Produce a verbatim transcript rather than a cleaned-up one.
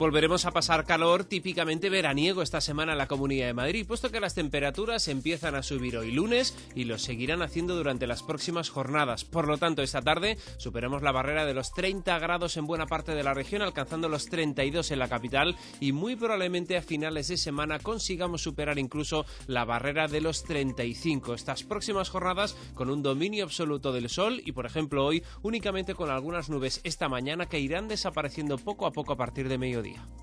Volveremos a pasar calor típicamente veraniego esta semana en la Comunidad de Madrid, puesto que las temperaturas empiezan a subir hoy lunes y lo seguirán haciendo durante las próximas jornadas. Por lo tanto, esta tarde superemos la barrera de los treinta grados en buena parte de la región, alcanzando los treinta y dos en la capital, y muy probablemente a finales de semana consigamos superar incluso la barrera de los treinta y cinco. Estas próximas jornadas con un dominio absoluto del sol y, por ejemplo, hoy únicamente con algunas nubes esta mañana que irán desapareciendo poco a poco a partir de mediodía.